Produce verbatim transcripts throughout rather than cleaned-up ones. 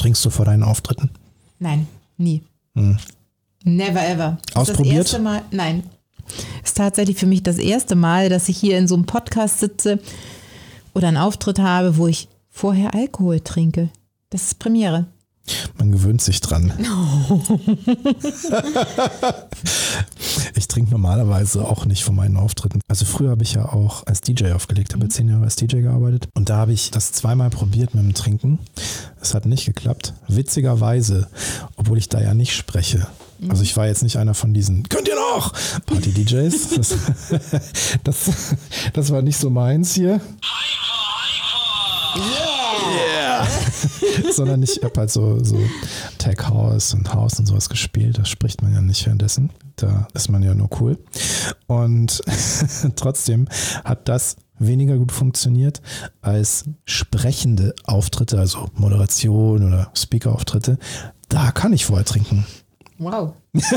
Trinkst du vor deinen Auftritten? Nein, nie. Hm. Never ever. Ausprobiert? Das erste Mal, nein. Ist tatsächlich für mich das erste Mal, dass ich hier in so einem Podcast sitze oder einen Auftritt habe, wo ich vorher Alkohol trinke. Das ist Premiere. Man gewöhnt sich dran. Ich trinke normalerweise auch nicht vor meinen Auftritten. Also früher habe ich ja auch als D J aufgelegt, habe ja zehn Jahre als D J gearbeitet. Und da habe ich das zweimal probiert mit dem Trinken. Es hat nicht geklappt. Witzigerweise, obwohl ich da ja nicht spreche. Also ich war jetzt nicht einer von diesen, könnt ihr noch? Party-D Js. Das, das, das war nicht so meins hier. Yeah! Sondern ich habe halt so, so Tech House und House und sowas gespielt. Das spricht man ja nicht währenddessen. Da ist man ja nur cool. Und trotzdem hat das weniger gut funktioniert als sprechende Auftritte, also Moderation oder Speaker-Auftritte. Da kann ich vorher trinken. Wow.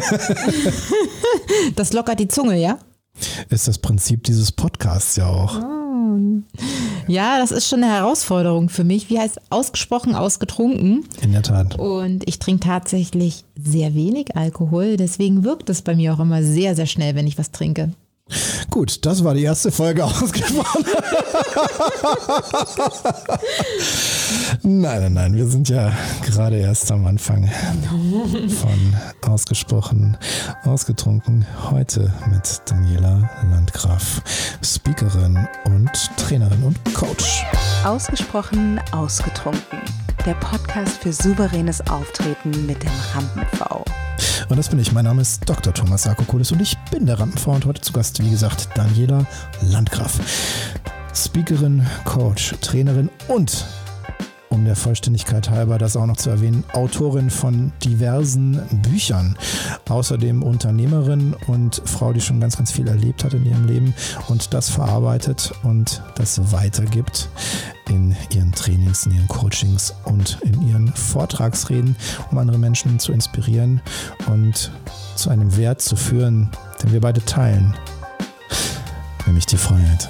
Das lockert die Zunge, ja? Ist das Prinzip dieses Podcasts ja auch. Oh. Ja, das ist schon eine Herausforderung für mich. Wie heißt ausgesprochen, ausgetrunken? In der Tat. Und ich trinke tatsächlich sehr wenig Alkohol. Deswegen wirkt es bei mir auch immer sehr, sehr schnell, wenn ich was trinke. Gut, das war die erste Folge ausgesprochen. Nein, nein, nein, wir sind ja gerade erst am Anfang von ausgesprochen, ausgetrunken. Heute mit Daniela Landgraf, Speakerin und Trainerin und Coach. Ausgesprochen, ausgetrunken. Der Podcast für souveränes Auftreten mit dem Rampen-V. Und das bin ich. Mein Name ist Doktor Thomas Sarkokolis und ich bin der Rampen-V und heute zu Gast, wie gesagt, Daniela Landgraf. Speakerin, Coach, Trainerin und, um der Vollständigkeit halber das auch noch zu erwähnen, Autorin von diversen Büchern. Außerdem Unternehmerin und Frau, die schon ganz, ganz viel erlebt hat in ihrem Leben und das verarbeitet und das weitergibt in ihren Trainings, in ihren Coachings und in ihren Vortragsreden, um andere Menschen zu inspirieren und zu einem Wert zu führen, den wir beide teilen, nämlich die Freiheit.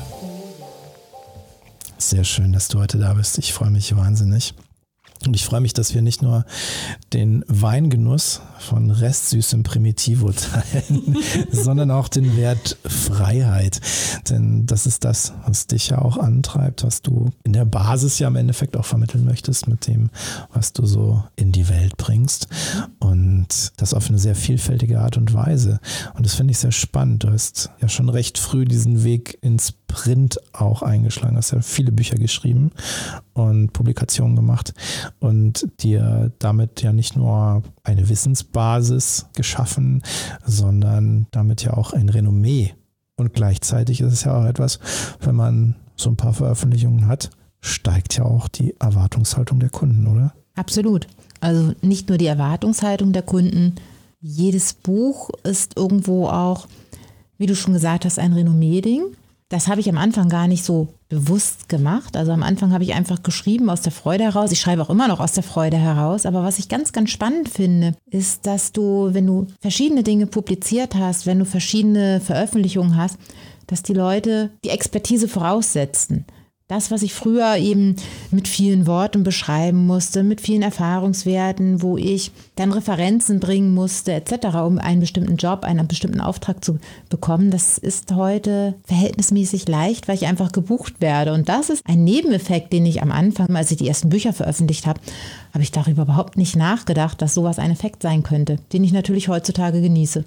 Sehr schön, dass du heute da bist. Ich freue mich wahnsinnig. Und ich freue mich, dass wir nicht nur den Weingenuss von restsüßem Primitivo teilen, sondern auch den Wert Freiheit. Denn das ist das, was dich ja auch antreibt, was du in der Basis ja im Endeffekt auch vermitteln möchtest mit dem, was du so in die Welt bringst. Und das auf eine sehr vielfältige Art und Weise. Und das finde ich sehr spannend. Du hast ja schon recht früh diesen Weg ins Print auch eingeschlagen. Du hast ja viele Bücher geschrieben und Publikationen gemacht und dir damit ja nicht nur eine Wissensbasis geschaffen, sondern damit ja auch ein Renommee. Und gleichzeitig ist es ja auch etwas, wenn man so ein paar Veröffentlichungen hat, steigt ja auch die Erwartungshaltung der Kunden, oder? Absolut. Also nicht nur die Erwartungshaltung der Kunden. Jedes Buch ist irgendwo auch, wie du schon gesagt hast, ein Renommee-Ding. Das habe ich am Anfang gar nicht so bewusst gemacht. Also am Anfang habe ich einfach geschrieben aus der Freude heraus. Ich schreibe auch immer noch aus der Freude heraus. Aber was ich ganz, ganz spannend finde, ist, dass du, wenn du verschiedene Dinge publiziert hast, wenn du verschiedene Veröffentlichungen hast, dass die Leute die Expertise voraussetzen. Das, was ich früher eben mit vielen Worten beschreiben musste, mit vielen Erfahrungswerten, wo ich dann Referenzen bringen musste et cetera, um einen bestimmten Job, einen bestimmten Auftrag zu bekommen, das ist heute verhältnismäßig leicht, weil ich einfach gebucht werde. Und das ist ein Nebeneffekt, den ich am Anfang, als ich die ersten Bücher veröffentlicht habe, habe ich darüber überhaupt nicht nachgedacht, dass sowas ein Effekt sein könnte, den ich natürlich heutzutage genieße.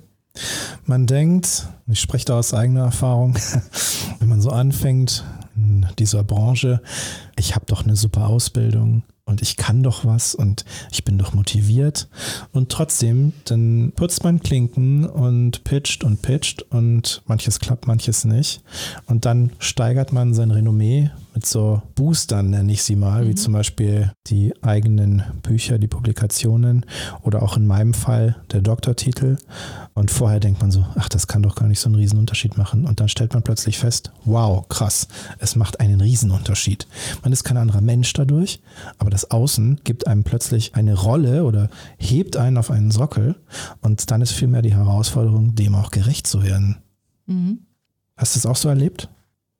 Man denkt, ich spreche da aus eigener Erfahrung, wenn man so anfängt in dieser Branche, ich habe doch eine super Ausbildung und ich kann doch was und ich bin doch motiviert und trotzdem, dann putzt man Klinken und pitcht und pitcht und manches klappt, manches nicht und dann steigert man sein Renommee mit so Boostern, nenne ich sie mal, mhm. wie zum Beispiel die eigenen Bücher, die Publikationen oder auch in meinem Fall der Doktortitel und vorher denkt man so, ach, das kann doch gar nicht so einen Riesenunterschied machen und dann stellt man plötzlich fest, wow, krass, es macht einen Riesenunterschied. Man ist kein anderer Mensch dadurch, aber das Außen gibt einem plötzlich eine Rolle oder hebt einen auf einen Sockel und dann ist vielmehr die Herausforderung, dem auch gerecht zu werden. Mhm. Hast du es auch so erlebt?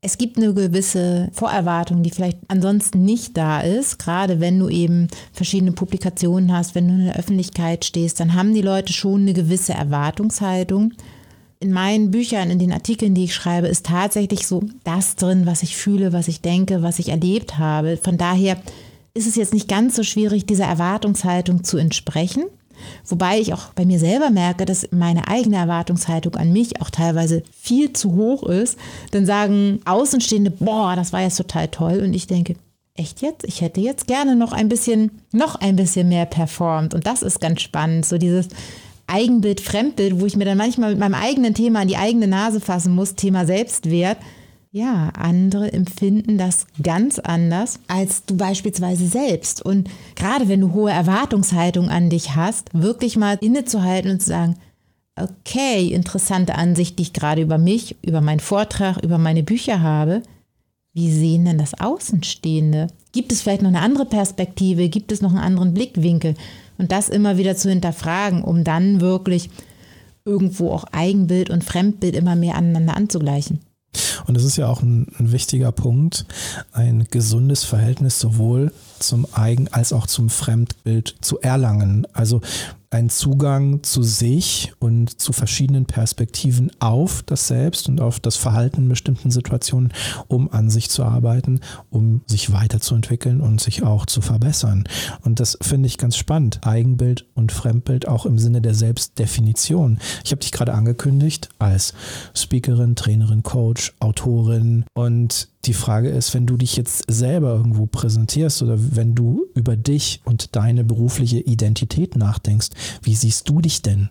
Es gibt eine gewisse Vorerwartung, die vielleicht ansonsten nicht da ist. Gerade wenn du eben verschiedene Publikationen hast, wenn du in der Öffentlichkeit stehst, dann haben die Leute schon eine gewisse Erwartungshaltung. In meinen Büchern, in den Artikeln, die ich schreibe, ist tatsächlich so das drin, was ich fühle, was ich denke, was ich erlebt habe. Von daher ist es jetzt nicht ganz so schwierig, dieser Erwartungshaltung zu entsprechen. Wobei ich auch bei mir selber merke, dass meine eigene Erwartungshaltung an mich auch teilweise viel zu hoch ist. Dann sagen Außenstehende, boah, das war jetzt total toll. Und ich denke, echt jetzt? Ich hätte jetzt gerne noch ein bisschen, noch ein bisschen mehr performt. Und das ist ganz spannend, so dieses Eigenbild, Fremdbild, wo ich mir dann manchmal mit meinem eigenen Thema an die eigene Nase fassen muss, Thema Selbstwert. Ja, andere empfinden das ganz anders als du beispielsweise selbst. Und gerade wenn du hohe Erwartungshaltung an dich hast, wirklich mal innezuhalten und zu sagen, okay, interessante Ansicht, die ich gerade über mich, über meinen Vortrag, über meine Bücher habe. Wie sehen denn das Außenstehende? Gibt es vielleicht noch eine andere Perspektive? Gibt es noch einen anderen Blickwinkel? Und das immer wieder zu hinterfragen, um dann wirklich irgendwo auch Eigenbild und Fremdbild immer mehr aneinander anzugleichen. Und das ist ja auch ein, ein wichtiger Punkt, ein gesundes Verhältnis sowohl zum Eigen- als auch zum Fremdbild zu erlangen. Also ein Zugang zu sich und zu verschiedenen Perspektiven auf das Selbst und auf das Verhalten in bestimmten Situationen, um an sich zu arbeiten, um sich weiterzuentwickeln und sich auch zu verbessern. Und das finde ich ganz spannend. Eigenbild und Fremdbild auch im Sinne der Selbstdefinition. Ich habe dich gerade angekündigt als Speakerin, Trainerin, Coach, Autorin. Und die Frage ist, wenn du dich jetzt selber irgendwo präsentierst oder wenn du über dich und deine berufliche Identität nachdenkst, wie siehst du dich denn?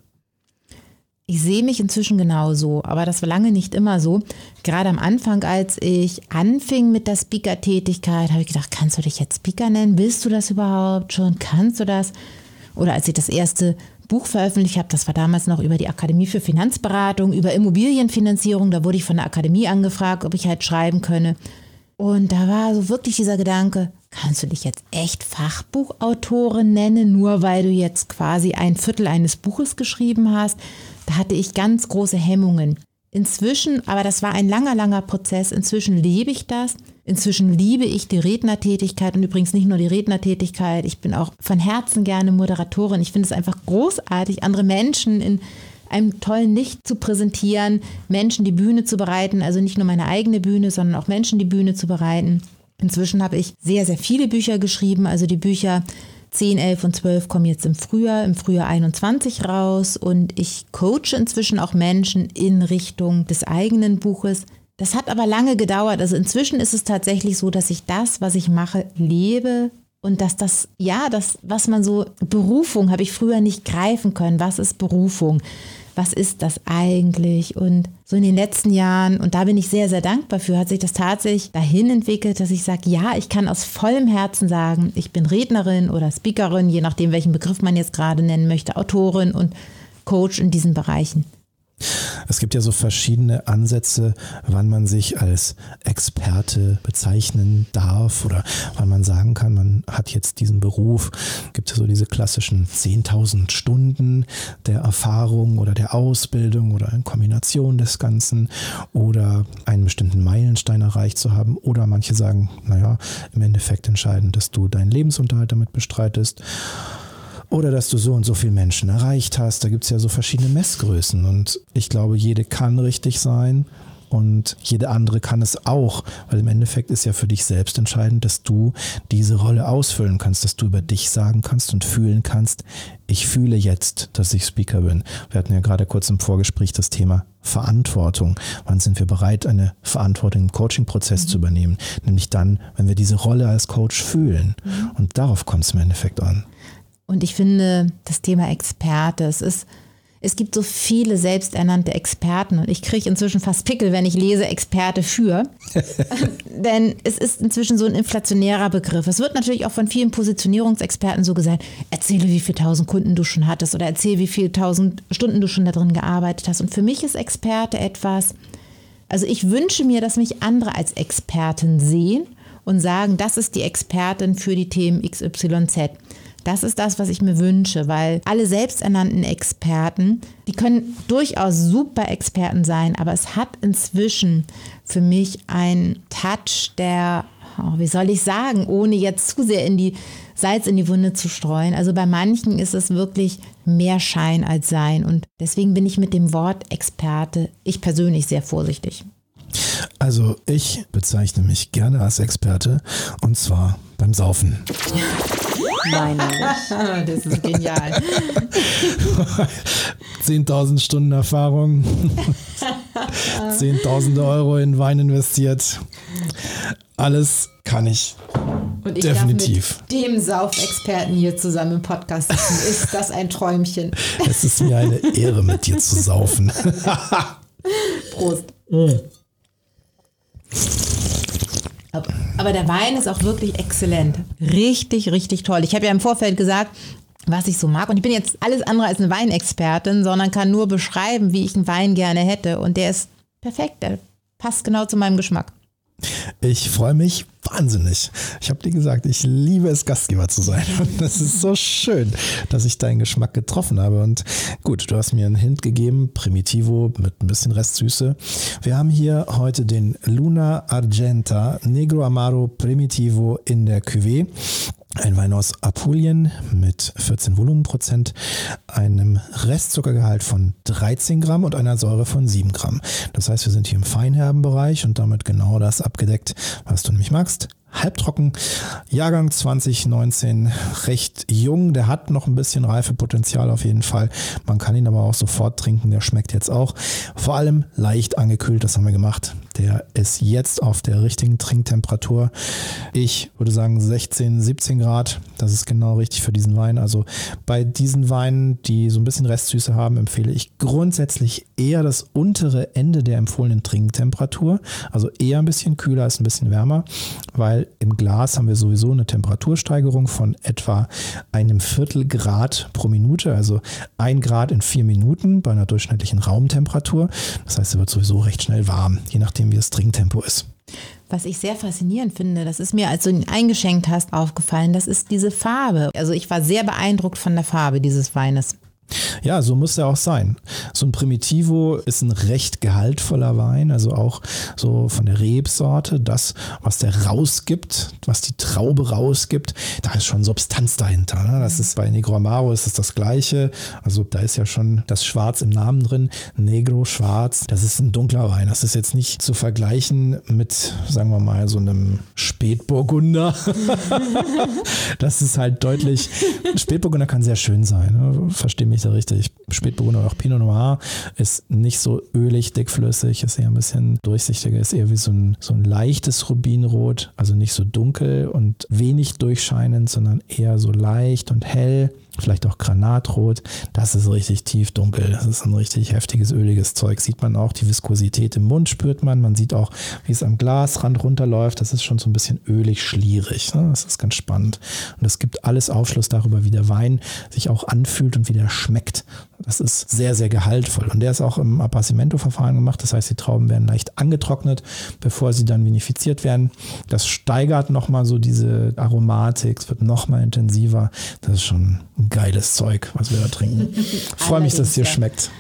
Ich sehe mich inzwischen genauso, aber das war lange nicht immer so. Gerade am Anfang, als ich anfing mit der Speaker-Tätigkeit, habe ich gedacht, kannst du dich jetzt Speaker nennen? Willst du das überhaupt schon? Kannst du das? Oder als ich das erste Buch veröffentlicht habe, das war damals noch über die Akademie für Finanzberatung, über Immobilienfinanzierung, da wurde ich von der Akademie angefragt, ob ich halt schreiben könne. Und da war so wirklich dieser Gedanke, kannst du dich jetzt echt Fachbuchautorin nennen, nur weil du jetzt quasi ein Viertel eines Buches geschrieben hast? Da hatte ich ganz große Hemmungen. Inzwischen, aber das war ein langer, langer Prozess, inzwischen lebe ich das. Inzwischen liebe ich die Rednertätigkeit und übrigens nicht nur die Rednertätigkeit, ich bin auch von Herzen gerne Moderatorin. Ich finde es einfach großartig, andere Menschen in einem tollen Licht zu präsentieren, Menschen die Bühne zu bereiten, also nicht nur meine eigene Bühne, sondern auch Menschen die Bühne zu bereiten. Inzwischen habe ich sehr, sehr viele Bücher geschrieben, also die Bücher zehn, elf und zwölf kommen jetzt im Frühjahr, im Frühjahr einundzwanzig raus und ich coache inzwischen auch Menschen in Richtung des eigenen Buches. Das hat aber lange gedauert, also inzwischen ist es tatsächlich so, dass ich das, was ich mache, lebe und dass das, ja, das, was man so, Berufung habe ich früher nicht greifen können, was ist Berufung? Was ist das eigentlich? Und so in den letzten Jahren, und da bin ich sehr, sehr dankbar für, hat sich das tatsächlich dahin entwickelt, dass ich sage, ja, ich kann aus vollem Herzen sagen, ich bin Rednerin oder Speakerin, je nachdem, welchen Begriff man jetzt gerade nennen möchte, Autorin und Coach in diesen Bereichen. Es gibt ja so verschiedene Ansätze, wann man sich als Experte bezeichnen darf oder wann man sagen kann, man hat jetzt diesen Beruf. Es gibt ja so diese klassischen zehntausend Stunden der Erfahrung oder der Ausbildung oder in Kombination des Ganzen oder einen bestimmten Meilenstein erreicht zu haben. Oder manche sagen, naja, im Endeffekt entscheidend, dass du deinen Lebensunterhalt damit bestreitest. Oder dass du so und so viele Menschen erreicht hast. Da gibt es ja so verschiedene Messgrößen. Und ich glaube, jede kann richtig sein und jede andere kann es auch. Weil im Endeffekt ist ja für dich selbst entscheidend, dass du diese Rolle ausfüllen kannst, dass du über dich sagen kannst und fühlen kannst, ich fühle jetzt, dass ich Speaker bin. Wir hatten ja gerade kurz im Vorgespräch das Thema Verantwortung. Wann sind wir bereit, eine Verantwortung im Coaching-Prozess mhm. zu übernehmen? Nämlich dann, wenn wir diese Rolle als Coach fühlen. Mhm. Und darauf kommt es im Endeffekt an. Und ich finde, das Thema Experte, es ist, es gibt so viele selbsternannte Experten und ich kriege inzwischen fast Pickel, wenn ich lese Experte für. Denn es ist inzwischen so ein inflationärer Begriff. Es wird natürlich auch von vielen Positionierungsexperten so gesagt, erzähle, wie viele tausend Kunden du schon hattest oder erzähle, wie viele tausend Stunden du schon da drin gearbeitet hast. Und für mich ist Experte etwas, also ich wünsche mir, dass mich andere als Expertin sehen und sagen, das ist die Expertin für die Themen X Y Z. Das ist das, was ich mir wünsche, weil alle selbsternannten Experten, die können durchaus super Experten sein, aber es hat inzwischen für mich einen Touch, der, oh, wie soll ich sagen, ohne jetzt zu sehr in die Salz in die Wunde zu streuen. Also bei manchen ist es wirklich mehr Schein als Sein und deswegen bin ich mit dem Wort Experte, ich persönlich, sehr vorsichtig. Also ich bezeichne mich gerne als Experte und zwar beim Saufen. Weinerlich. Das ist genial. zehntausend Stunden Erfahrung, zehntausende Euro in Wein investiert. Alles kann ich. Und ich definitiv. Darf mit dem Saufexperten hier zusammen im Podcast sitzen. Ist das ein Träumchen? Es ist mir eine Ehre, mit dir zu saufen. Prost. Mm. Aber, aber der Wein ist auch wirklich exzellent. Richtig, richtig toll. Ich habe ja im Vorfeld gesagt, was ich so mag. Und ich bin jetzt alles andere als eine Weinexpertin, sondern kann nur beschreiben, wie ich einen Wein gerne hätte. Und der ist perfekt. Der passt genau zu meinem Geschmack. Ich freue mich wahnsinnig. Ich habe dir gesagt, ich liebe es, Gastgeber zu sein. Und es ist so schön, dass ich deinen Geschmack getroffen habe. Und gut, du hast mir einen Hint gegeben, Primitivo mit ein bisschen Restsüße. Wir haben hier heute den Luna Argenta Negro Amaro Primitivo in der Cuvée. Ein Wein aus Apulien mit vierzehn Volumenprozent, einem Restzuckergehalt von dreizehn Gramm und einer Säure von sieben Gramm. Das heißt, wir sind hier im feinherben Bereich und damit genau das abgedeckt, was du nämlich magst. Halbtrocken, Jahrgang zwanzig neunzehn, recht jung, der hat noch ein bisschen Reifepotenzial auf jeden Fall. Man kann ihn aber auch sofort trinken, der schmeckt jetzt auch. Vor allem leicht angekühlt, das haben wir gemacht. Der ist jetzt auf der richtigen Trinktemperatur. Ich würde sagen sechzehn, siebzehn Grad, das ist genau richtig für diesen Wein. Also bei diesen Weinen, die so ein bisschen Restsüße haben, empfehle ich grundsätzlich eher das untere Ende der empfohlenen Trinktemperatur. Also eher ein bisschen kühler als ein bisschen wärmer, weil im Glas haben wir sowieso eine Temperatursteigerung von etwa einem Viertel Grad pro Minute, also ein Grad in vier Minuten bei einer durchschnittlichen Raumtemperatur. Das heißt, es wird sowieso recht schnell warm, je nachdem wie das Trinktempo ist. Was ich sehr faszinierend finde, das ist mir, als du ihn eingeschenkt hast, aufgefallen, das ist diese Farbe. Also ich war sehr beeindruckt von der Farbe dieses Weines. Ja, so muss er auch sein. So ein Primitivo ist ein recht gehaltvoller Wein, also auch so von der Rebsorte, das, was der rausgibt, was die Traube rausgibt, da ist schon Substanz dahinter. Ne? Das ist bei Negro Amaro ist es das Gleiche, also da ist ja schon das Schwarz im Namen drin, Negro, Schwarz, das ist ein dunkler Wein, das ist jetzt nicht zu vergleichen mit, sagen wir mal, so einem Spätburgunder. Das ist halt deutlich, Spätburgunder kann sehr schön sein, ne? Versteh mich da richtig. Spätburgunder oder auch Pinot Noir ist nicht so ölig, dickflüssig, ist eher ein bisschen durchsichtiger, ist eher wie so ein, so ein leichtes Rubinrot, also nicht so dunkel und wenig durchscheinend, sondern eher so leicht und hell. Vielleicht auch Granatrot, das ist richtig tief dunkel, das ist ein richtig heftiges, öliges Zeug, sieht man auch, die Viskosität im Mund spürt man, man sieht auch, wie es am Glasrand runterläuft, das ist schon so ein bisschen ölig, schlierig, ne? Das ist ganz spannend und es gibt alles Aufschluss darüber, wie der Wein sich auch anfühlt und wie der schmeckt. Das ist sehr, sehr gehaltvoll und der ist auch im Appassimento-Verfahren gemacht, das heißt, die Trauben werden leicht angetrocknet, bevor sie dann vinifiziert werden. Das steigert nochmal so diese Aromatik, es wird nochmal intensiver, das ist schon ein geiles Zeug, was wir da trinken. Ich freue mich, dass es dir schmeckt.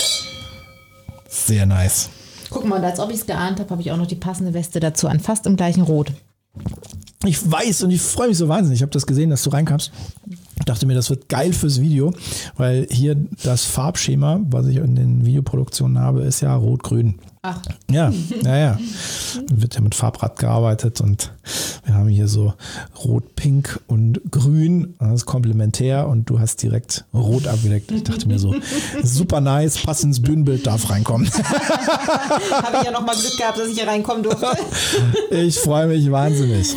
Sehr nice. Guck mal, und als ob ich es geahnt habe, habe ich auch noch die passende Weste dazu an, fast im gleichen Rot. Ich weiß und ich freue mich so wahnsinnig. Ich habe das gesehen, dass du reinkamst. Ich dachte mir, das wird geil fürs Video, weil hier das Farbschema, was ich in den Videoproduktionen habe, ist ja rot-grün. Ach. Ja, naja. Wird ja mit Farbrad gearbeitet und wir haben hier so rot, pink und grün. Das ist komplementär und du hast direkt rot abgedeckt. Ich dachte mir so, super nice, passt ins Bühnenbild, darf reinkommen. Habe ich ja nochmal Glück gehabt, dass ich hier reinkommen durfte. Ich freue mich wahnsinnig.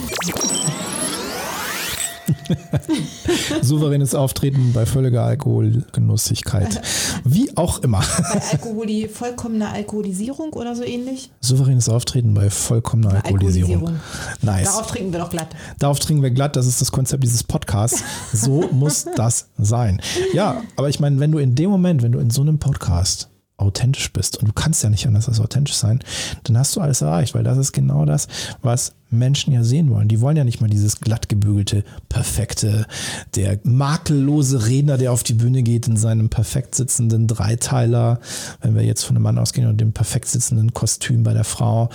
Souveränes Auftreten bei völliger Alkoholgenussigkeit. Wie auch immer. Bei Alkohol, die vollkommene Alkoholisierung oder so ähnlich? Souveränes Auftreten bei vollkommener Alkoholisierung. Alkoholisierung. Nice. Darauf trinken wir doch glatt. Darauf trinken wir glatt, das ist das Konzept dieses Podcasts. So muss das sein. Ja, aber ich meine, wenn du in dem Moment, wenn du in so einem Podcast authentisch bist und du kannst ja nicht anders als authentisch sein, dann hast du alles erreicht, weil das ist genau das, was Menschen ja sehen wollen. Die wollen ja nicht mal dieses glatt gebügelte, perfekte, der makellose Redner, der auf die Bühne geht in seinem perfekt sitzenden Dreiteiler, wenn wir jetzt von einem Mann ausgehen, und dem perfekt sitzenden Kostüm bei der Frau.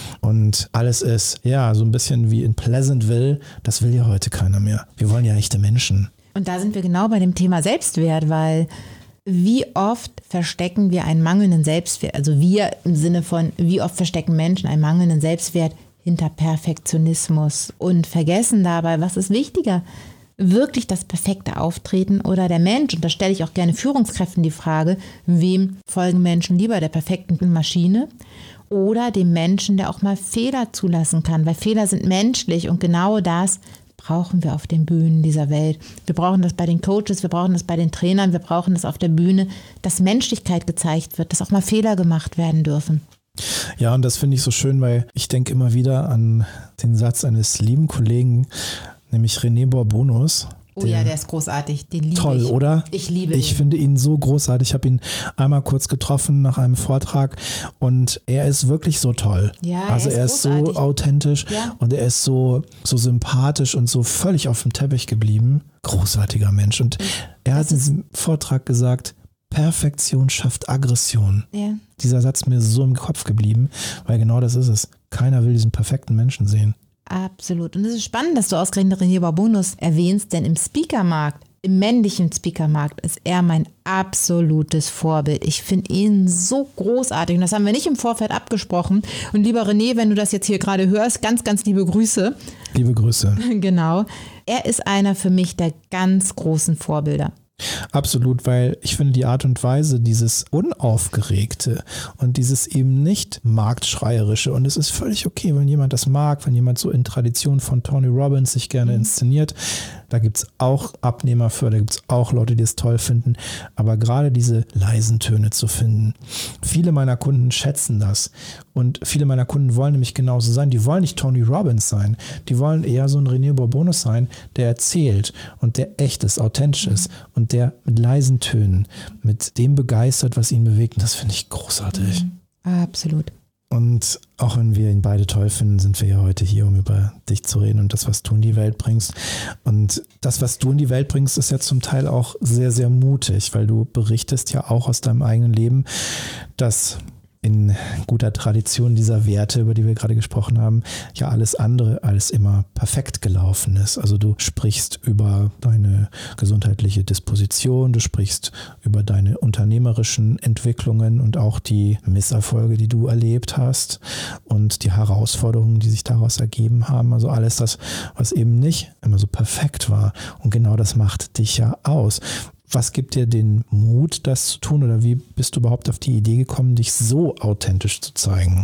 Und alles ist, ja, so ein bisschen wie in Pleasantville. Das will ja heute keiner mehr. Wir wollen ja echte Menschen. Und da sind wir genau bei dem Thema Selbstwert, weil wie oft verstecken wir einen mangelnden Selbstwert, also wir im Sinne von, wie oft verstecken Menschen einen mangelnden Selbstwert hinter Perfektionismus und vergessen dabei, was ist wichtiger, wirklich das perfekte Auftreten oder der Mensch? Und da stelle ich auch gerne Führungskräften die Frage, wem folgen Menschen lieber, der perfekten Maschine oder dem Menschen, der auch mal Fehler zulassen kann, weil Fehler sind menschlich und genau das brauchen wir auf den Bühnen dieser Welt. Wir brauchen das bei den Coaches, wir brauchen das bei den Trainern, wir brauchen das auf der Bühne, dass Menschlichkeit gezeigt wird, dass auch mal Fehler gemacht werden dürfen. Ja, und das finde ich so schön, weil ich denke immer wieder an den Satz eines lieben Kollegen, nämlich René Bourbonus. Oh ja, der ist großartig, den liebe ich. Toll, oder? Ich liebe ihn. Ich finde ihn so großartig. Ich habe ihn einmal kurz getroffen nach einem Vortrag und er ist wirklich so toll. Ja, also er ist, er ist so authentisch ja. und er ist so, so sympathisch und so völlig auf dem Teppich geblieben. Großartiger Mensch. Und er hat in diesem Vortrag gesagt, Perfektion schafft Aggression. Ja. Dieser Satz ist mir so im Kopf geblieben, weil genau das ist es. Keiner will diesen perfekten Menschen sehen. Absolut. Und es ist spannend, dass du ausgerechnet René Bourbonus erwähnst, denn im Speakermarkt, im männlichen Speakermarkt ist er mein absolutes Vorbild. Ich finde ihn so großartig und das haben wir nicht im Vorfeld abgesprochen. Und lieber René, wenn du das jetzt hier gerade hörst, ganz, ganz liebe Grüße. Liebe Grüße. Genau. Er ist einer für mich der ganz großen Vorbilder. Absolut, weil ich finde die Art und Weise, dieses Unaufgeregte und dieses eben nicht Marktschreierische, und es ist völlig okay, wenn jemand das mag, wenn jemand so in Tradition von Tony Robbins sich gerne inszeniert, da gibt es auch Abnehmer für, da gibt es auch Leute, die es toll finden, aber gerade diese leisen Töne zu finden. Viele meiner Kunden schätzen das und viele meiner Kunden wollen nämlich genauso sein, die wollen nicht Tony Robbins sein, die wollen eher so ein René Bourbonus sein, der erzählt und der echt ist, authentisch ist und der mit leisen Tönen, mit dem begeistert, was ihn bewegt. Und das finde ich großartig. Absolut. Und auch wenn wir ihn beide toll finden, sind wir ja heute hier, um über dich zu reden und das, was du in die Welt bringst. Und das, was du in die Welt bringst, ist ja zum Teil auch sehr, sehr mutig, weil du berichtest ja auch aus deinem eigenen Leben, dass in guter Tradition dieser Werte, über die wir gerade gesprochen haben, ja alles andere als immer perfekt gelaufen ist. Also du sprichst über deine gesundheitliche Disposition, du sprichst über deine unternehmerischen Entwicklungen und auch die Misserfolge, die du erlebt hast und die Herausforderungen, die sich daraus ergeben haben. Also alles das, was eben nicht immer so perfekt war. Und genau das macht dich ja aus. Was gibt dir den Mut, das zu tun, oder wie bist du überhaupt auf die Idee gekommen, dich so authentisch zu zeigen?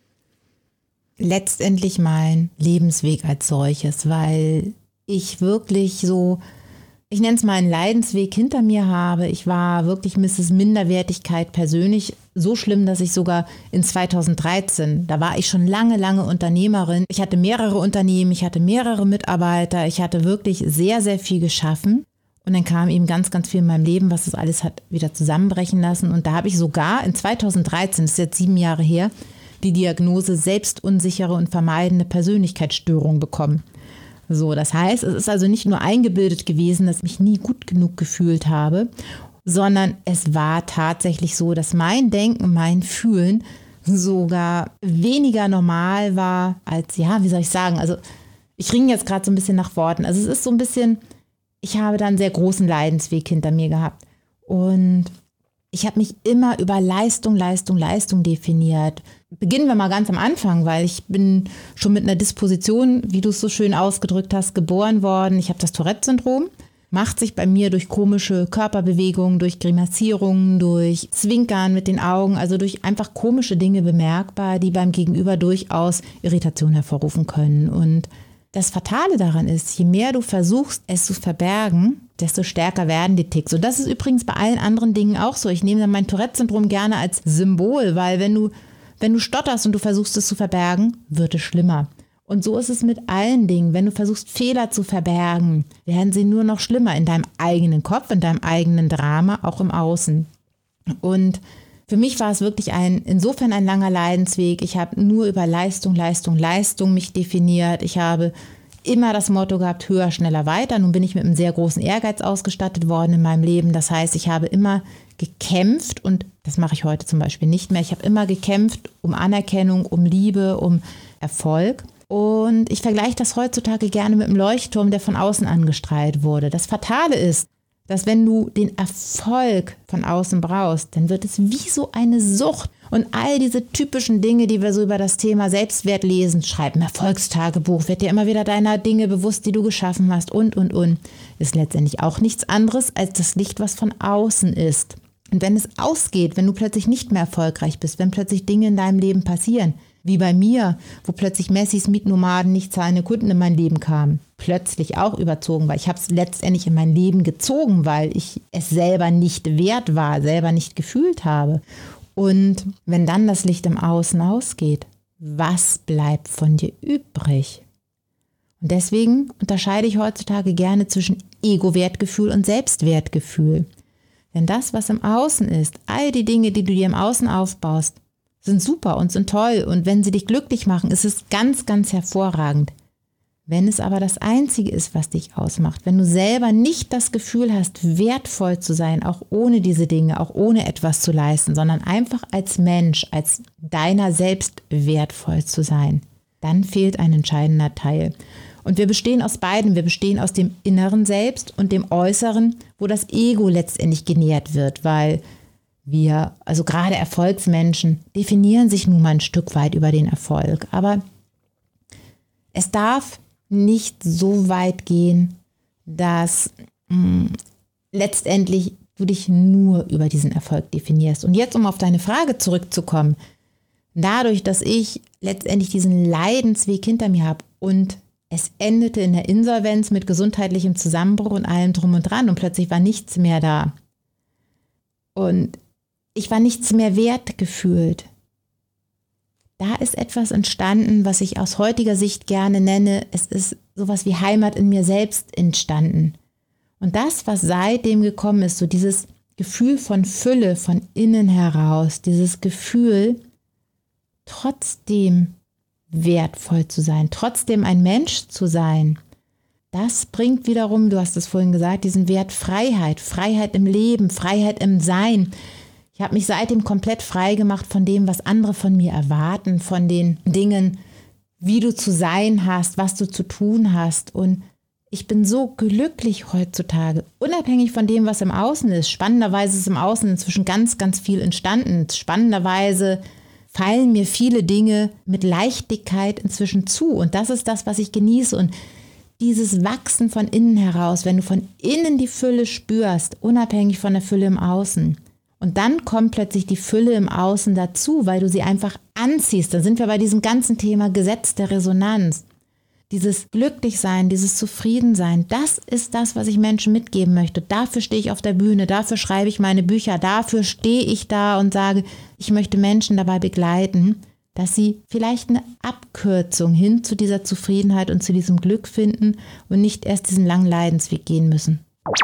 Letztendlich mein Lebensweg als solches, weil ich wirklich so, ich nenne es mal einen Leidensweg hinter mir habe. Ich war wirklich Misses Minderwertigkeit persönlich so schlimm, dass ich sogar in zweitausenddreizehn, da war ich schon lange, lange Unternehmerin. Ich hatte mehrere Unternehmen, ich hatte mehrere Mitarbeiter, ich hatte wirklich sehr, sehr viel geschaffen. Und dann kam eben ganz, ganz viel in meinem Leben, was das alles hat wieder zusammenbrechen lassen. Und da habe ich sogar in zweitausenddreizehn, das ist jetzt sieben Jahre her, die Diagnose selbstunsichere und vermeidende Persönlichkeitsstörung bekommen. So, das heißt, es ist also nicht nur eingebildet gewesen, dass ich mich nie gut genug gefühlt habe, sondern es war tatsächlich so, dass mein Denken, mein Fühlen sogar weniger normal war als, ja, wie soll ich sagen, also ich ringe jetzt gerade so ein bisschen nach Worten. Also es ist so ein bisschen... Ich habe da einen sehr großen Leidensweg hinter mir gehabt und ich habe mich immer über Leistung, Leistung, Leistung definiert. Beginnen wir mal ganz am Anfang, weil ich bin schon mit einer Disposition, wie du es so schön ausgedrückt hast, geboren worden. Ich habe das Tourette-Syndrom, macht sich bei mir durch komische Körperbewegungen, durch Grimassierungen, durch Zwinkern mit den Augen, also durch einfach komische Dinge bemerkbar, die beim Gegenüber durchaus Irritation hervorrufen können. Und das Fatale daran ist, je mehr du versuchst, es zu verbergen, desto stärker werden die Ticks. Und das ist übrigens bei allen anderen Dingen auch so. Ich nehme dann mein Tourette-Syndrom gerne als Symbol, weil wenn du, wenn du stotterst und du versuchst es zu verbergen, wird es schlimmer. Und so ist es mit allen Dingen. Wenn du versuchst, Fehler zu verbergen, werden sie nur noch schlimmer in deinem eigenen Kopf, in deinem eigenen Drama, auch im Außen. Und für mich war es wirklich ein, insofern ein langer Leidensweg. Ich habe nur über Leistung, Leistung, Leistung mich definiert. Ich habe immer das Motto gehabt, höher, schneller, weiter. Nun bin ich mit einem sehr großen Ehrgeiz ausgestattet worden in meinem Leben. Das heißt, ich habe immer gekämpft und das mache ich heute zum Beispiel nicht mehr. Ich habe immer gekämpft um Anerkennung, um Liebe, um Erfolg. Und ich vergleiche das heutzutage gerne mit einem Leuchtturm, der von außen angestrahlt wurde. Das Fatale ist, dass wenn du den Erfolg von außen brauchst, dann wird es wie so eine Sucht. Und all diese typischen Dinge, die wir so über das Thema Selbstwert lesen, schreib ein Erfolgstagebuch, werd dir immer wieder deiner Dinge bewusst, die du geschaffen hast und, und, und, ist letztendlich auch nichts anderes als das Licht, was von außen ist. Und wenn es ausgeht, wenn du plötzlich nicht mehr erfolgreich bist, wenn plötzlich Dinge in deinem Leben passieren, wie bei mir, wo plötzlich Messis Mietnomaden nicht zahlende Kunden in mein Leben kamen. Plötzlich auch überzogen, weil ich habe es letztendlich in mein Leben gezogen, weil ich es selber nicht wert war, selber nicht gefühlt habe. Und wenn dann das Licht im Außen ausgeht, was bleibt von dir übrig? Und deswegen unterscheide ich heutzutage gerne zwischen Ego-Wertgefühl und Selbstwertgefühl. Denn das, was im Außen ist, all die Dinge, die du dir im Außen aufbaust, sind super und sind toll. Und wenn sie dich glücklich machen, ist es ganz, ganz hervorragend. Wenn es aber das Einzige ist, was dich ausmacht, wenn du selber nicht das Gefühl hast, wertvoll zu sein, auch ohne diese Dinge, auch ohne etwas zu leisten, sondern einfach als Mensch, als deiner selbst wertvoll zu sein, dann fehlt ein entscheidender Teil. Und wir bestehen aus beiden. Wir bestehen aus dem inneren Selbst und dem Äußeren, wo das Ego letztendlich genährt wird, weil wir, also gerade Erfolgsmenschen, definieren sich nun mal ein Stück weit über den Erfolg. Aber es darf nicht so weit gehen, dass mh, letztendlich du dich nur über diesen Erfolg definierst. Und jetzt, um auf deine Frage zurückzukommen, dadurch, dass ich letztendlich diesen Leidensweg hinter mir habe und es endete in der Insolvenz mit gesundheitlichem Zusammenbruch und allem drum und dran und plötzlich war nichts mehr da. Und ich war nichts mehr wert gefühlt. Da ist etwas entstanden, was ich aus heutiger Sicht gerne nenne, es ist sowas wie Heimat in mir selbst entstanden. Und das, was seitdem gekommen ist, so dieses Gefühl von Fülle von innen heraus, dieses Gefühl, trotzdem wertvoll zu sein, trotzdem ein Mensch zu sein, das bringt wiederum, du hast es vorhin gesagt, diesen Wert Freiheit, Freiheit im Leben, Freiheit im Sein. Ich habe mich seitdem komplett frei gemacht von dem, was andere von mir erwarten, von den Dingen, wie du zu sein hast, was du zu tun hast. Und ich bin so glücklich heutzutage, unabhängig von dem, was im Außen ist. Spannenderweise ist im Außen inzwischen ganz, ganz viel entstanden. Spannenderweise fallen mir viele Dinge mit Leichtigkeit inzwischen zu. Und das ist das, was ich genieße. Und dieses Wachsen von innen heraus, wenn du von innen die Fülle spürst, unabhängig von der Fülle im Außen. Und dann kommt plötzlich die Fülle im Außen dazu, weil du sie einfach anziehst. Da sind wir bei diesem ganzen Thema Gesetz der Resonanz. Dieses Glücklichsein, dieses Zufriedensein, das ist das, was ich Menschen mitgeben möchte. Dafür stehe ich auf der Bühne, dafür schreibe ich meine Bücher, dafür stehe ich da und sage, ich möchte Menschen dabei begleiten, dass sie vielleicht eine Abkürzung hin zu dieser Zufriedenheit und zu diesem Glück finden und nicht erst diesen langen Leidensweg gehen müssen.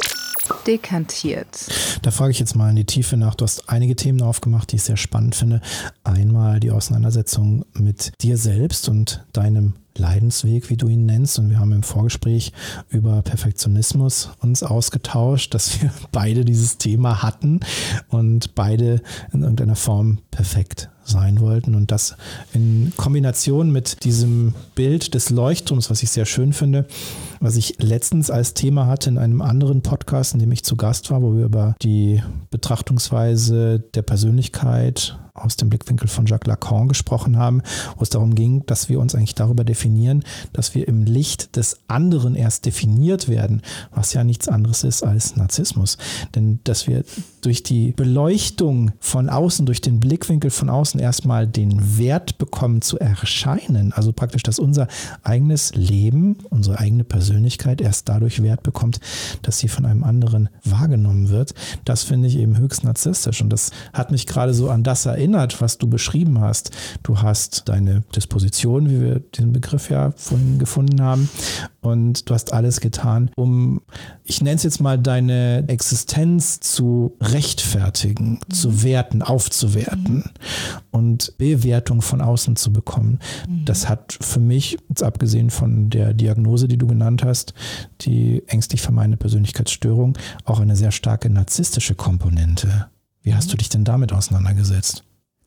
Dekantiert. Da frage ich jetzt mal in die Tiefe nach. Du hast einige Themen aufgemacht, die ich sehr spannend finde. Einmal die Auseinandersetzung mit dir selbst und deinem Leidensweg, wie du ihn nennst. Und wir haben im Vorgespräch über Perfektionismus uns ausgetauscht, dass wir beide dieses Thema hatten und beide in irgendeiner Form perfekt sein wollten. Und das in Kombination mit diesem Bild des Leuchtturms, was ich sehr schön finde, was ich letztens als Thema hatte in einem anderen Podcast, in dem ich zu Gast war, wo wir über die Betrachtungsweise der Persönlichkeit aus dem Blickwinkel von Jacques Lacan gesprochen haben, wo es darum ging, dass wir uns eigentlich darüber definieren, dass wir im Licht des anderen erst definiert werden, was ja nichts anderes ist als Narzissmus. Denn dass wir durch die Beleuchtung von außen, durch den Blickwinkel von außen erstmal den Wert bekommen zu erscheinen, also praktisch, dass unser eigenes Leben, unsere eigene Persönlichkeit erst dadurch Wert bekommt, dass sie von einem anderen wahrgenommen wird, das finde ich eben höchst narzisstisch. Und das hat mich gerade so an das erinnert, was du beschrieben hast. Du hast deine Disposition, wie wir den Begriff ja vorhin gefunden haben, und du hast alles getan, um, ich nenne es jetzt mal, deine Existenz zu rechtfertigen, mhm. zu werten, aufzuwerten mhm. und Bewertung von außen zu bekommen. Mhm. Das hat für mich, jetzt abgesehen von der Diagnose, die du genannt hast, die ängstlich vermeidende Persönlichkeitsstörung, auch eine sehr starke narzisstische Komponente. Wie hast du dich denn damit auseinandergesetzt?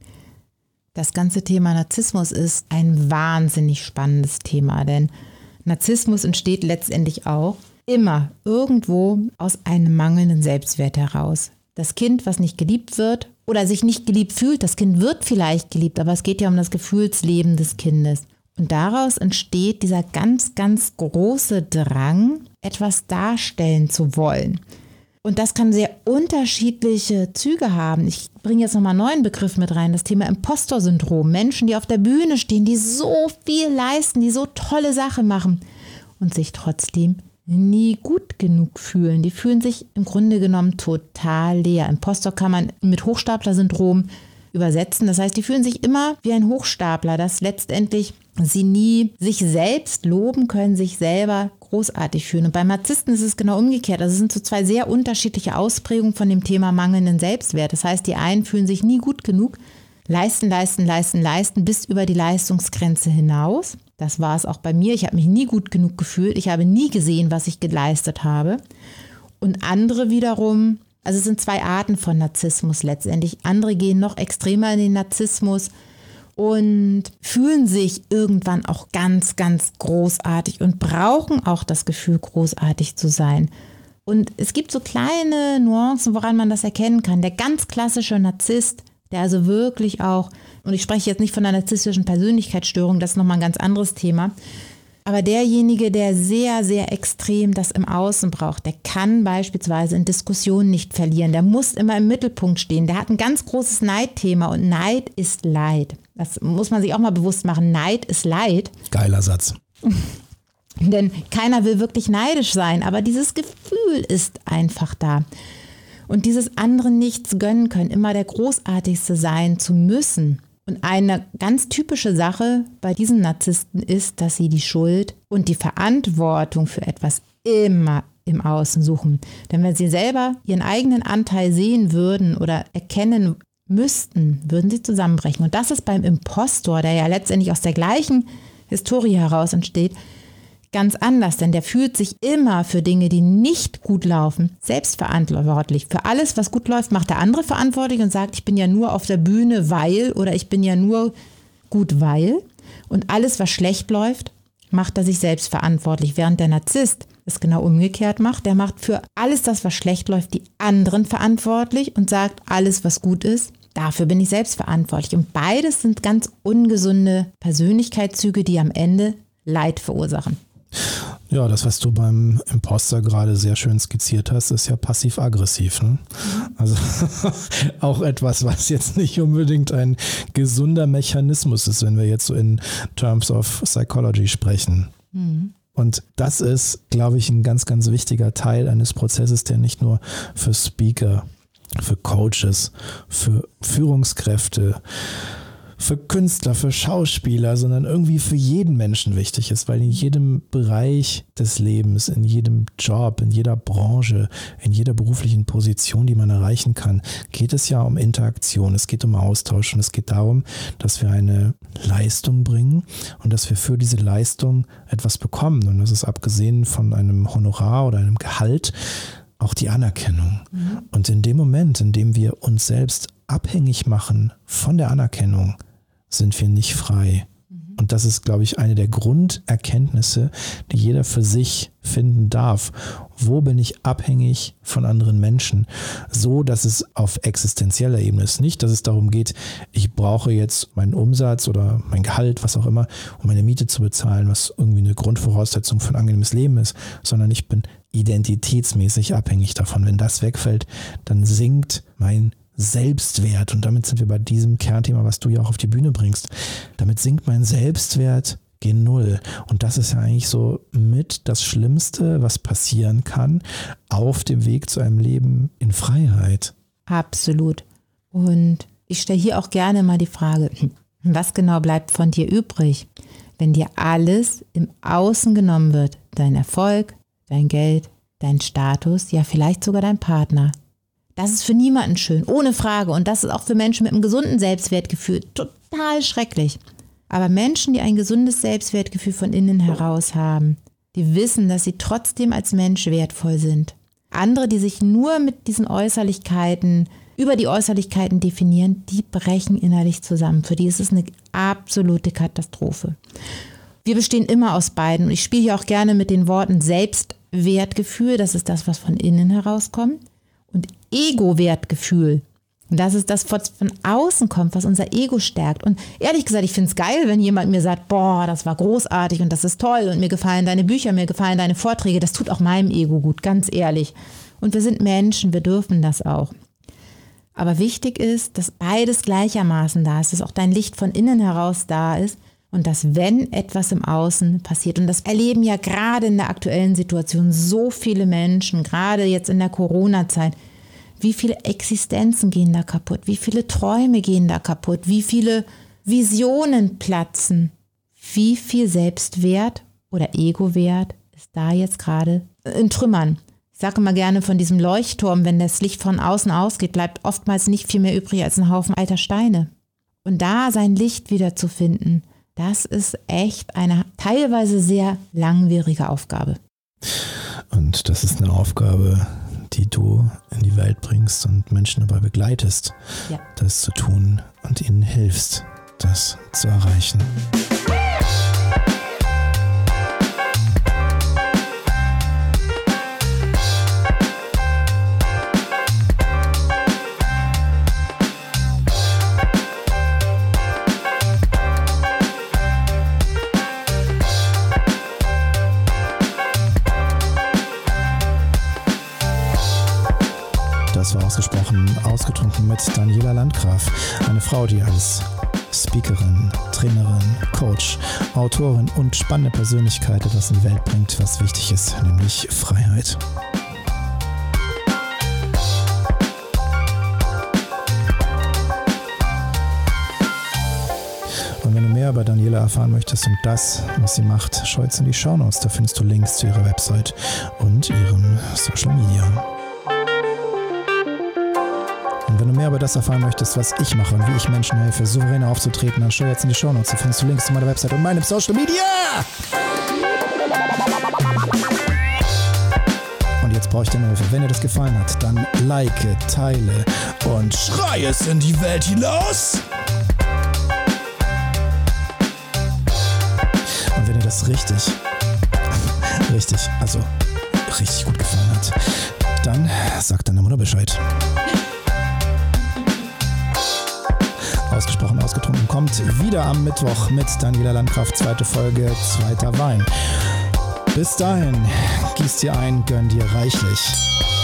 Das ganze Thema Narzissmus ist ein wahnsinnig spannendes Thema, denn Narzissmus entsteht letztendlich auch immer irgendwo aus einem mangelnden Selbstwert heraus. Das Kind, was nicht geliebt wird oder sich nicht geliebt fühlt, das Kind wird vielleicht geliebt, aber es geht ja um das Gefühlsleben des Kindes. Und daraus entsteht dieser ganz, ganz große Drang, etwas darstellen zu wollen. Und das kann sehr unterschiedliche Züge haben. Ich bringe jetzt nochmal einen neuen Begriff mit rein, das Thema Impostor-Syndrom. Menschen, die auf der Bühne stehen, die so viel leisten, die so tolle Sachen machen und sich trotzdem nie gut genug fühlen. Die fühlen sich im Grunde genommen total leer. Impostor kann man mit Hochstapler-Syndrom übersetzen. Das heißt, die fühlen sich immer wie ein Hochstapler, dass letztendlich sie nie sich selbst loben können, sich selber großartig fühlen. Und beim Narzissten ist es genau umgekehrt. Also es sind so zwei sehr unterschiedliche Ausprägungen von dem Thema mangelnden Selbstwert. Das heißt, die einen fühlen sich nie gut genug, leisten, leisten, leisten, leisten bis über die Leistungsgrenze hinaus. Das war es auch bei mir. Ich habe mich nie gut genug gefühlt. Ich habe nie gesehen, was ich geleistet habe. Und andere wiederum, also es sind zwei Arten von Narzissmus letztendlich. Andere gehen noch extremer in den Narzissmus und fühlen sich irgendwann auch ganz, ganz großartig und brauchen auch das Gefühl, großartig zu sein. Und es gibt so kleine Nuancen, woran man das erkennen kann. Der ganz klassische Narzisst, der also wirklich auch, und ich spreche jetzt nicht von einer narzisstischen Persönlichkeitsstörung, das ist nochmal ein ganz anderes Thema, aber derjenige, der sehr, sehr extrem das im Außen braucht, der kann beispielsweise in Diskussionen nicht verlieren. Der muss immer im Mittelpunkt stehen. Der hat ein ganz großes Neidthema und Neid ist Leid. Das muss man sich auch mal bewusst machen. Neid ist Leid. Geiler Satz. Denn keiner will wirklich neidisch sein, aber dieses Gefühl ist einfach da. Und dieses anderen nichts gönnen können, immer der Großartigste sein zu müssen. Und eine ganz typische Sache bei diesen Narzissten ist, dass sie die Schuld und die Verantwortung für etwas immer im Außen suchen. Denn wenn sie selber ihren eigenen Anteil sehen würden oder erkennen müssten, würden sie zusammenbrechen. Und das ist beim Impostor, der ja letztendlich aus der gleichen Historie heraus entsteht, ganz anders, denn der fühlt sich immer für Dinge, die nicht gut laufen, selbstverantwortlich. Für alles, was gut läuft, macht der andere verantwortlich und sagt, ich bin ja nur auf der Bühne, weil, oder ich bin ja nur gut, weil. Und alles, was schlecht läuft, macht er sich selbst verantwortlich. Während der Narzisst es genau umgekehrt macht, der macht für alles das, was schlecht läuft, die anderen verantwortlich und sagt, alles, was gut ist, dafür bin ich selbst verantwortlich. Und beides sind ganz ungesunde Persönlichkeitszüge, die am Ende Leid verursachen. Ja, das, was du beim Imposter gerade sehr schön skizziert hast, ist ja passiv-aggressiv. Ne? Also auch etwas, was jetzt nicht unbedingt ein gesunder Mechanismus ist, wenn wir jetzt so in Terms of Psychology sprechen. Mhm. Und das ist, glaube ich, ein ganz, ganz wichtiger Teil eines Prozesses, der nicht nur für Speaker, für Coaches, für Führungskräfte, für Künstler, für Schauspieler, sondern irgendwie für jeden Menschen wichtig ist, weil in jedem Bereich des Lebens, in jedem Job, in jeder Branche, in jeder beruflichen Position, die man erreichen kann, geht es ja um Interaktion, es geht um Austausch und es geht darum, dass wir eine Leistung bringen und dass wir für diese Leistung etwas bekommen. Und das ist abgesehen von einem Honorar oder einem Gehalt auch die Anerkennung. Mhm. Und in dem Moment, in dem wir uns selbst abhängig machen von der Anerkennung, sind wir nicht frei. Mhm. Und das ist, glaube ich, eine der Grunderkenntnisse, die jeder für sich finden darf. Wo bin ich abhängig von anderen Menschen? So, dass es auf existenzieller Ebene ist. Nicht, dass es darum geht, ich brauche jetzt meinen Umsatz oder mein Gehalt, was auch immer, um meine Miete zu bezahlen, was irgendwie eine Grundvoraussetzung für ein angenehmes Leben ist, sondern ich bin identitätsmäßig abhängig davon. Wenn das wegfällt, dann sinkt mein Selbstwert. Und damit sind wir bei diesem Kernthema, was du ja auch auf die Bühne bringst. Damit sinkt mein Selbstwert gen Null. Und das ist ja eigentlich so mit das Schlimmste, was passieren kann auf dem Weg zu einem Leben in Freiheit. Absolut. Und ich stelle hier auch gerne mal die Frage, was genau bleibt von dir übrig, wenn dir alles im Außen genommen wird, dein Erfolg, dein Geld, dein Status, ja vielleicht sogar dein Partner. Das ist für niemanden schön, ohne Frage. Und das ist auch für Menschen mit einem gesunden Selbstwertgefühl total schrecklich. Aber Menschen, die ein gesundes Selbstwertgefühl von innen heraus haben, die wissen, dass sie trotzdem als Mensch wertvoll sind. Andere, die sich nur mit diesen Äußerlichkeiten, über die Äußerlichkeiten definieren, die brechen innerlich zusammen. Für die ist es eine absolute Katastrophe. Wir bestehen immer aus beiden. Und ich spiele hier auch gerne mit den Worten Selbstwertgefühl, das ist das, was von innen herauskommt. Und Ego-Wertgefühl, das ist das, was von außen kommt, was unser Ego stärkt. Und ehrlich gesagt, ich finde es geil, wenn jemand mir sagt, boah, das war großartig und das ist toll und mir gefallen deine Bücher, mir gefallen deine Vorträge. Das tut auch meinem Ego gut, ganz ehrlich. Und wir sind Menschen, wir dürfen das auch. Aber wichtig ist, dass beides gleichermaßen da ist, dass auch dein Licht von innen heraus da ist und dass, wenn etwas im Außen passiert, und das erleben ja gerade in der aktuellen Situation so viele Menschen, gerade jetzt in der Corona-Zeit, wie viele Existenzen gehen da kaputt, wie viele Träume gehen da kaputt, wie viele Visionen platzen, wie viel Selbstwert oder Ego-Wert ist da jetzt gerade in Trümmern. Ich sage immer gerne von diesem Leuchtturm, wenn das Licht von außen ausgeht, bleibt oftmals nicht viel mehr übrig als ein Haufen alter Steine. Und da sein Licht wiederzufinden, das ist echt eine teilweise sehr langwierige Aufgabe. Und das ist eine Aufgabe, die du in die Welt bringst und Menschen dabei begleitest, ja, das zu tun und ihnen hilfst, das zu erreichen. Das war ausgesprochen ausgetrunken mit Daniela Landgraf, eine Frau, die als Speakerin, Trainerin, Coach, Autorin und spannende Persönlichkeit etwas in die Welt bringt, was wichtig ist, nämlich Freiheit. Und wenn du mehr über Daniela erfahren möchtest und das, was sie macht, schau jetzt in die Shownotes, da findest du Links zu ihrer Website und ihrem Social Media. Und wenn du mehr über das erfahren möchtest, was ich mache und wie ich Menschen helfe, souveräner aufzutreten, dann schau jetzt in die Shownotes. Da findest du Links zu meiner Website und meinem Social Media. Und jetzt brauche ich deine Hilfe. Wenn dir das gefallen hat, dann like, teile und schrei es in die Welt hinaus. Und wenn dir das richtig, richtig, also richtig gut gefallen hat, dann sag deiner Mutter Bescheid. Ausgesprochen, ausgetrunken kommt wieder am Mittwoch mit Daniela Landgraf, zweite Folge, zweiter Wein. Bis dahin, gieß dir ein, gönn dir reichlich.